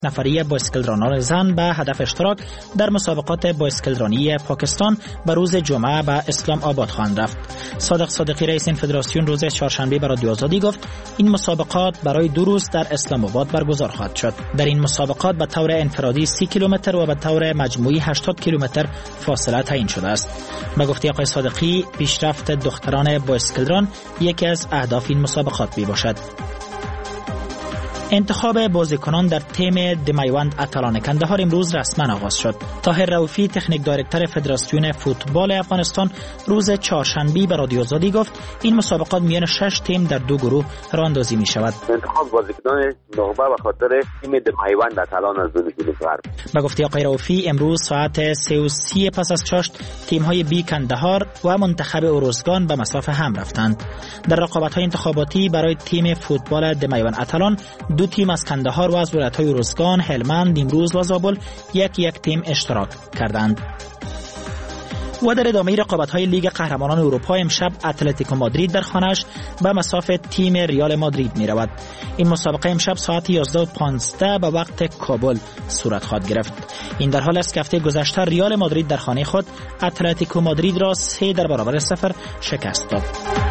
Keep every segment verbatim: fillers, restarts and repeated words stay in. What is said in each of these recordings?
نفری بایسکلرانان زن به هدف اشتراک در مسابقات بایسکلرانی پاکستان به روز جمعه به اسلام آباد خواهند رفت. صادق صادقی رئیس این فدراسیون روز چهارشنبه به رادیو آزادی گفت این مسابقات برای دو روز در اسلام آباد برگزار خواهد شد. در این مسابقات به طور انفرادی سی کیلومتر و به طور مجموعی هشتاد کیلومتر فاصله تعیین شده است. به گفته آقای صادقی پیشرفت دختران بایسکلران یکی از اهداف این مسابقات می باشد. انتخاب بازیکنان در تیم دمیوند اتلان کندهار امروز رسما آغاز شد. طاهر رؤوفی تکنیک دایرکتور فدراسیون فوتبال افغانستان روز چهارشنبه به رادیو آزادی گفت این مسابقات میان شش تیم در دو گروه راه اندازی می شود. انتخاب بازیکنان نخبه به خاطر تیم دمیوند اتلان از دو غرب. به گفته آقای رؤوفی امروز ساعت سه و سی پس از چاشت تیم های بی کندهار و منتخب اروزگان به مسافه هم رفتند. در رقابت های انتخاباتی برای تیم فوتبال دمیوند اتلان دو تیم از کندهار و از ولایت‌های اروزگان، هلمند، نیمروز و زابل یک یک تیم اشتراک کردند. و در ادامه رقابت‌های لیگ قهرمانان اروپا امشب اتلتیکو مادرید در خانه‌اش به مساف تیم ریال مادرید می‌رود. این مسابقه امشب ساعت یازده و پانزده به وقت کابل صورت خواهد گرفت. این در حال است که هفته گذشته ریال مادرید در خانه خود اتلتیکو مادرید را سه در برابر صفر شکست داد.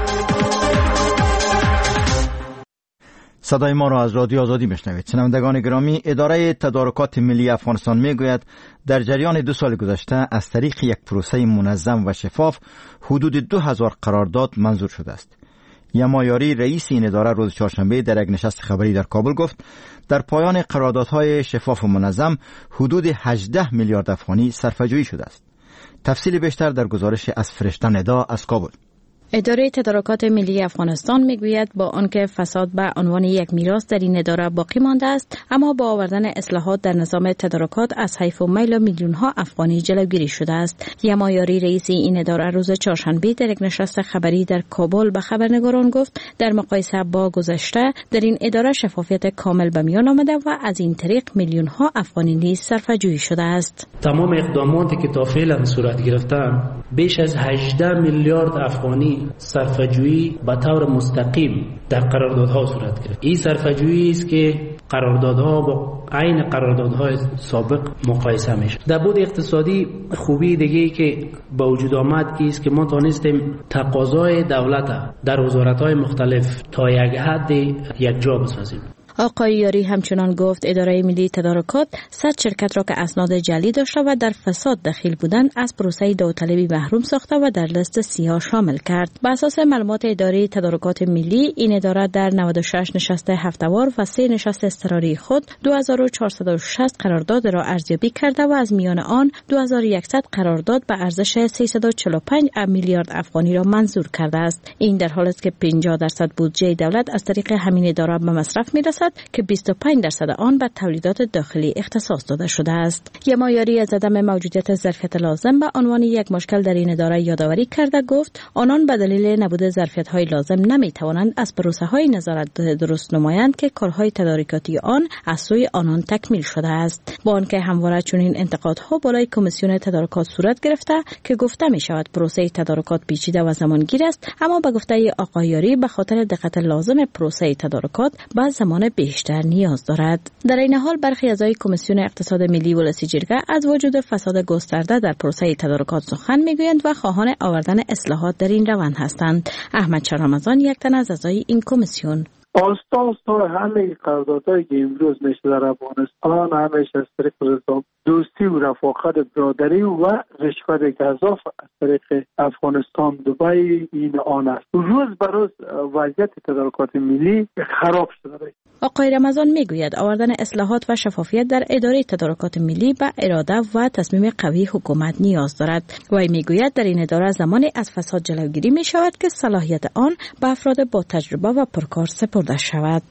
صدای ما را از رادیو آزادی میشنوید. شنوندگان گرامی، اداره تدارکات ملی افغانستان میگوید در جریان دو سال گذشته از طریق یک پروسه منظم و شفاف حدود دو هزار قرارداد منظور شده است. یمایاری رئیس این اداره روز چهارشنبه در یک نشست خبری در کابل گفت در پایان قراردادهای شفاف و منظم حدود هجده میلیارد افغانی صرفه‌جویی شده است. تفصیل بیشتر در گزارش از فرشته ندا از کابل. اداره تدارکات ملی افغانستان میگوید با آنکه فساد به عنوان یک میراث در این اداره باقی مانده است، اما با آوردن اصلاحات در نظام تدارکات از حیف و میل میلیون ها افغانی جلوگیری شده است. یمایاری رئیس این اداره روز چهارشنبه در یک نشست خبری در کابل به خبرنگاران گفت در مقایسه با گذشته در این اداره شفافیت کامل به میان آمده و از این طریق میلیون ها افغانی نیز صرفه‌جویی شده است. تمام اقداماتی که تا فعلا صورت گرفتن بیش از هجده میلیارد افغانی صرفه‌جویی به طور مستقیم در قراردادها صورت گرفت. این صرفه‌جویی است که قراردادها با عین قراردادهای سابق مقایسه میشه. در بود اقتصادی خوبی دیگه که با وجود آمد است که ما تونستیم تقاضای دولت در وزارت‌های مختلف تا یک حد یک جا بسازیم. آقای یاری همچنان گفت اداره ملی تدارکات صد شرکت را که اسناد جعلی داشته و در فساد دخیل بودند از پروسه داوطلبی محروم ساخته و در لیست سیاه شامل کرد. بر اساس معلومات اداره تدارکات ملی، این اداره در نود و شش نشست هفته‌وار و سه نشست اضطراری خود دو هزار و چهارصد و شصت قرارداد را ارزیابی کرده و از میان آن دو هزار و صد قرارداد به ارزش سیصد و چهل و پنج میلیارد افغانی را منظور کرده است. این در حالی است که پنجاه درصد بودجه دولت از طریق همین اداره به مصرف می‌رسد که بیست و پنج درصد آن به تولیدات داخلی اختصاص داده شده است. یمایاری از عدم موجودیت ظرفیت لازم به عنوان یک مشکل در این اداره یادآوری کرده گفت آنان به دلیل نبود ظرفیت‌های لازم نمی‌توانند از پروسه‌های نظارت درست نمایند که کارهای تدارکاتی آن از سوی آنان تکمیل شده است. با آنکه همواره چنین انتقادها بالای کمیسیون تدارکات صورت گرفته که گفته می‌شود پروسه تدارکات پیچیده و زمانگیر است، اما به گفته آقای یاری به خاطر دقت لازم پروسه تدارکات به زمان بیشتر نیاز دارد. در این حال برخی اعضای کمیسیون اقتصاد ملی ولسی جرگه از وجود فساد گسترده در پروسه تدارکات سخن میگویند و خواهان آوردن اصلاحات در این روند هستند. احمد شاه رمضان یک تن از اعضای این کمیسیون آستا آستا همه قراردادهایی که امروز میشه در افغانستان همیش از طریق دوستی و رفاقت برادری و رشوت گزاف از طریق افغانستان دبی این آن است. روز به روز وضعیت تدارکات ملی خراب شده. آقای رمضان میگوید آوردن اصلاحات و شفافیت در اداره تدارکات ملی به اراده و تصمیم قوی حکومت نیاز دارد. وی میگوید در این اداره زمانی از فساد جلوگیری می شود که صلاحیت آن به افراد با تجربه و پرکار سپرده شود.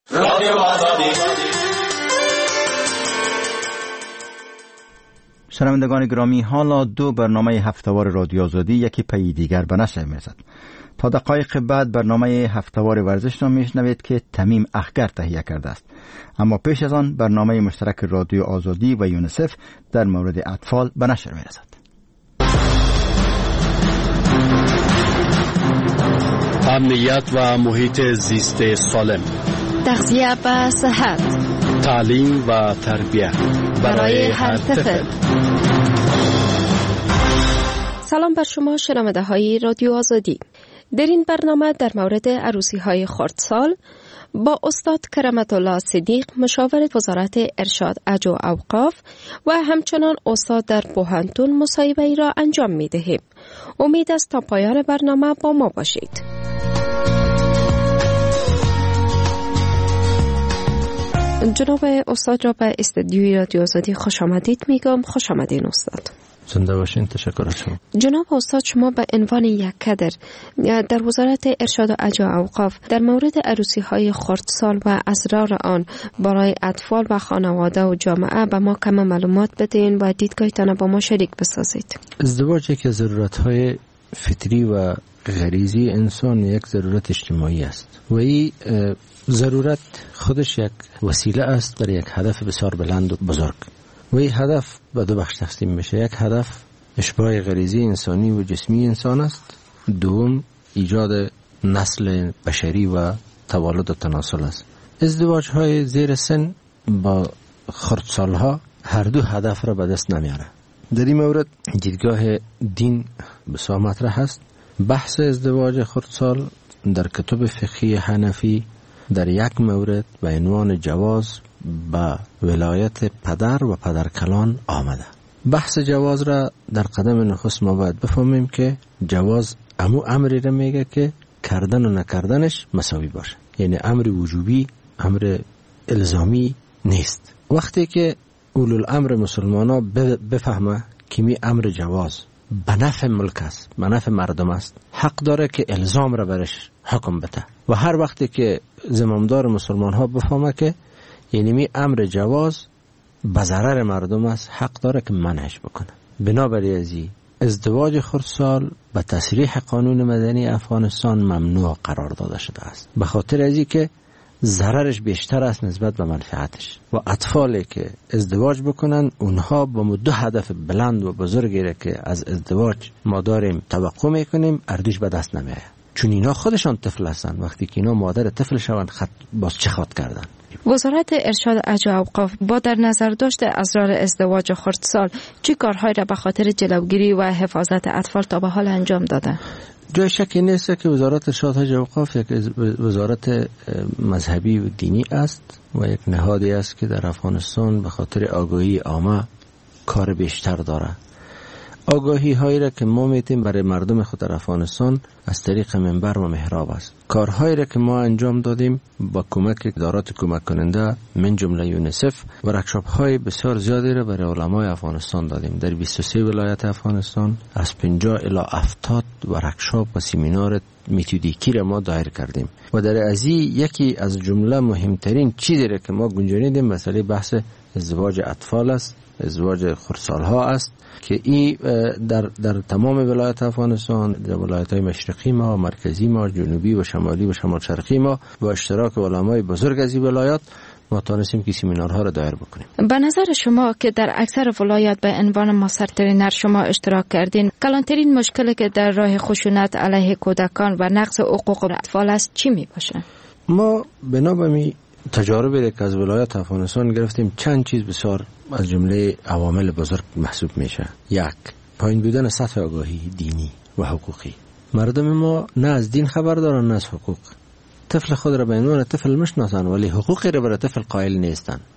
شنوندگان گرامی، حالا دو برنامه هفتهوار رادیو آزادی یکی پی دیگر به نشر می‌رسد. تا دقایق بعد برنامه هفتهوار ورزش را میشنوید که تمیم اخگر تهیه کرده است. اما پیش از آن برنامه مشترک رادیو آزادی و یونیسف در مورد اطفال به نشر می‌رسد. امنیت و محیط زیست سالم، تغذیه و صحت، تعلیم و تربیت برای هر طفل. سلام بر شما شنونده های رادیو آزادی. در این برنامه در مورد عروسی های خردسال با استاد کرامت الله صدیق مشاور وزارت ارشاد اج و اوقاف و همچنان استاد در بوهنتون مصاحبه ای را انجام می دهیم. امید است تا پایان برنامه با ما باشید. جناب استاد را به استودیوی رادیو آزادی خوش آمدید میگم. خوش آمدین استاد. زنده باشین. تشکر از شما. جناب استاد، شما به عنوان یک کادر در وزارت ارشاد و اج و اوقاف در مورد عروسی های خردسال و اسرار آن برای اطفال و خانواده و جامعه به ما کم معلومات بدین و دیدگاهتان با ما شریک بسازید. ازدواج یک ضرورت های فطری و غریزی انسان، یک ضرورت اجتماعی است و این ضرورت خودش یک وسیله است برای یک هدف بسیار بلند و بزرگ. و این هدف به دو بخش تقسیم میشه. یک هدف اشباع غریزی انسانی و جسمی انسان است. دوم ایجاد نسل بشری و توالد و تناسل است. ازدواج های زیر سن با خردسالها هر دو هدف را به دست نمیاره. در این مورد دیدگاه دین بسیار مطرح است. بحث ازدواج خردسال در کتب فقهی حنفی در یک مورد به عنوان جواز با ولایت پدر و پدرکلان آمده. بحث جواز را در قدم نخست ما باید بفهمیم که جواز امو امری را میگه که کردن و نکردنش مساوی باشه، یعنی امر وجوبی، امر الزامی نیست. وقتی که اولوالامر مسلمان ها بفهمه که می امر جواز به نفع ملک است، به نفع مردم است، حق داره که الزام را برش حکم بده. و هر وقتی که زمامدار مسلمان ها بفهمه که یعنی می امر جواز به ضرر مردم است، حق داره که منعش بکنه. بنابراین ازی ازدواج خردسال به تصریح قانون مدنی افغانستان ممنوع قرار داده شده است، به خاطر ازی که ضررش بیشتر است نسبت به منفعتش. و اطفالی که ازدواج بکنن اونها با دو هدف بلند و بزرگی را که از ازدواج ما داریم توقع میکنیم اردوش به دست نمیآید، چون اینا خودشان طفل هستند. وقتی که اینا مادر طفل شوند خط باز چه خاط کردن. وزارت ارشاد اج و اوقاف با در نظر داشته اسرار ازدواج خردسال چه کارهایی را به خاطر جلوگیری و حفاظت اطفال تا به حال انجام داده؟ جای شکی نیست که وزارت ارشاد اج و اوقاف یک وزارت مذهبی و دینی است و یک نهادی است که در افغانستان به خاطر آگاهی عامه کار بیشتر داره. آگاهی هایی را که ما میتیم برای مردم خود در افغانستان از طریق منبر و محراب است. کارهایی را که ما انجام دادیم با کمک ادارات کمک کننده من جمله یونیسف و ورکشاپ های بسیار زیادی را برای علمای افغانستان دادیم. در بیست و سه ولایت افغانستان از پنجاه الی هفتاد ورکشاپ و سمینار متدیکی را ما دایر کردیم و در ازی یکی از جمله مهمترین چیزی را که ما گنجانیدیم مسئله بحث ازدواج اطفال است، ازدواج خردسال ها است که این در در تمام ولایت افغانستان، در ولایت های مشرقی ما، مرکزی ما، جنوبی و شمالی و شمال شرقی ما با اشتراک علمای بزرگ از این ولایات ما تانستیم که سمینارها را دایر بکنیم. به نظر شما که در اکثر ولایات به عنوان ماستر ترینر شما اشتراک کردین، کلانترین مشکلی که در راه خشونت علیه کودکان و نقض حقوق اطفال است چی می باشه؟ ما بنابراین تجاربی که از ولایت افغانستان گرفتیم چند چیز بسیار از جمله عوامل بزرگ محسوب میشه. یک، پایین بودن سطح آگاهی دینی و حقوقی. مردم ما نه از دین خبر دارن نه از حقوق. طفل خود را به عنوان طفل میشناسن ولی حقوقی را برای طفل قائل نیستن.